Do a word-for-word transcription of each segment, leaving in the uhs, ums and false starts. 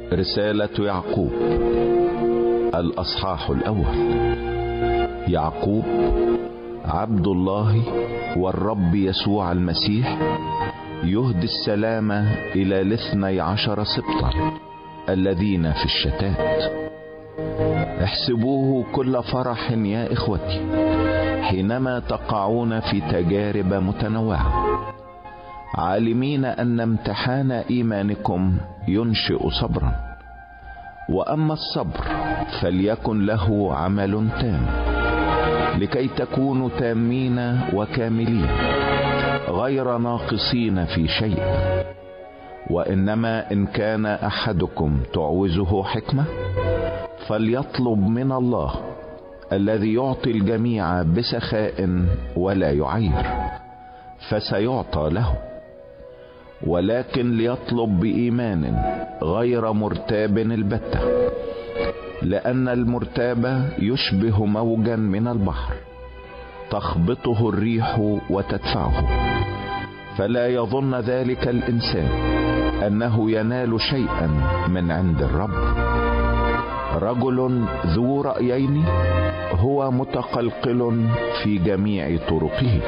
رسالة يعقوب الأصحاح الأول. يعقوب عبد الله والرب يسوع المسيح يهدي السلام إلى الاثني عشر سبطا الذين في الشتات. احسبوه كل فرح يا إخوتي حينما تقعون في تجارب متنوعة، عالمين أن امتحان إيمانكم ينشئ صبرا، وأما الصبر فليكن له عمل تام، لكي تكونوا تامين وكاملين غير ناقصين في شيء. وإنما إن كان أحدكم تعوزه حكمة فليطلب من الله الذي يعطي الجميع بسخاء ولا يعير، فسيعطى له. ولكن ليطلب بإيمان غير مرتاب البتة، لأن المرتاب يشبه موجا من البحر تخبطه الريح وتدفعه، فلا يظن ذلك الإنسان أنه ينال شيئا من عند الرب. رجل ذو رأيين هو متقلقل في جميع طرقه.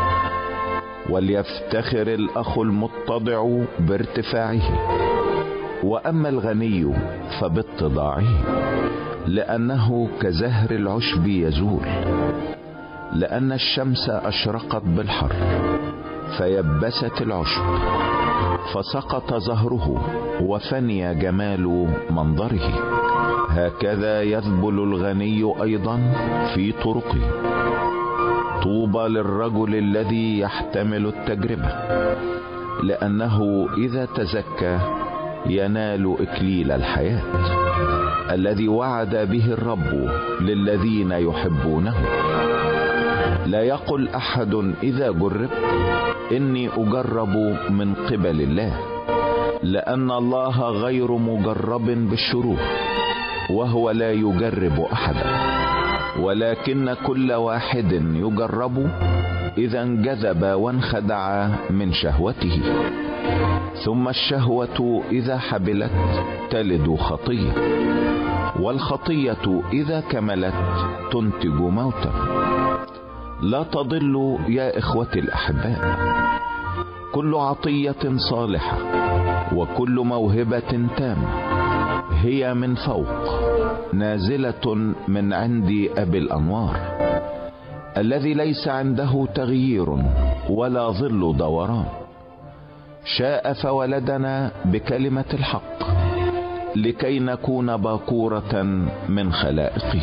وليفتخر الأخ المتضع بارتفاعه، وأما الغني فباتضاعه، لأنه كزهر العشب يزول. لأن الشمس أشرقت بالحر فيبست العشب، فسقط زهره وفني جمال منظره. هكذا يذبل الغني أيضا في طرقه. طوبى للرجل الذي يحتمل التجربة، لأنه إذا تزكى ينال إكليل الحياة الذي وعد به الرب للذين يحبونه. لا يقل أحد إذا جرب إني أجرب من قبل الله، لأن الله غير مجرب بالشرور، وهو لا يجرب أحدا. ولكن كل واحد يجرب إذا انجذب وانخدع من شهوته، ثم الشهوة إذا حبلت تلد خطية، والخطية إذا كملت تنتج موتا. لا تضلوا يا إخوتي الأحباء، كل عطية صالحة وكل موهبة تامة هي من فوق، نازلة من عند أبي الأنوار، الذي ليس عنده تغيير ولا ظل دوران. شاء فولدنا بكلمة الحق لكي نكون باكورة من خلائقه.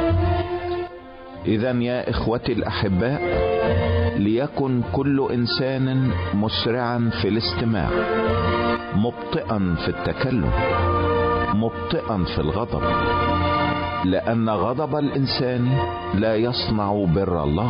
إذن يا إخوتي الأحباء، ليكن كل إنسان مسرعا في الاستماع، مبطئا في التكلم، مبطئا في الغضب، لأن غضب الإنسان لا يصنع بر الله.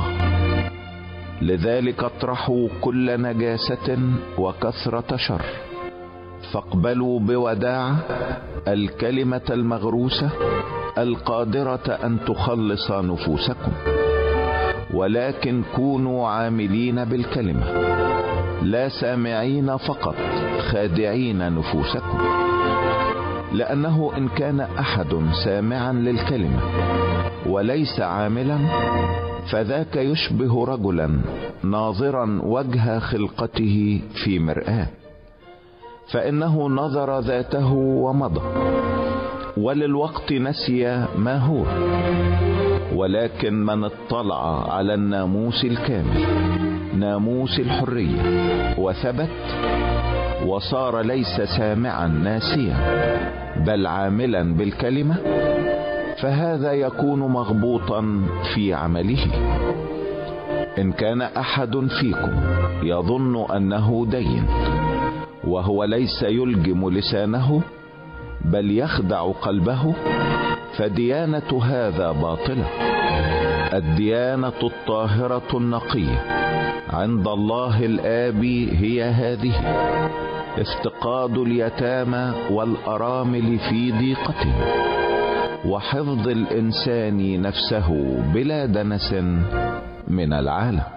لذلك اطرحوا كل نجاسة وكثرة شر، فاقبلوا بوداعة الكلمة المغروسة القادرة أن تخلص نفوسكم. ولكن كونوا عاملين بالكلمة، لا سامعين فقط خادعين نفوسكم. لأنه إن كان أحد سامعا للكلمة وليس عاملا، فذاك يشبه رجلا ناظرا وجه خلقته في مرآة، فإنه نظر ذاته ومضى، وللوقت نسي ما هو. ولكن من اطلع على الناموس الكامل، ناموس الحرية، وثبت وصار ليس سامعا ناسيا بل عاملا بالكلمة، فهذا يكون مغبوطا في عمله. إن كان أحد فيكم يظن أنه دين وهو ليس يلجم لسانه بل يخدع قلبه، فديانة هذا باطلة. الديانة الطاهرة النقية عند الله الآب هي هذه: افتقاد اليتامى والأرامل في ضيقتهم، وحفظ الإنسان نفسه بلا دنس من العالم.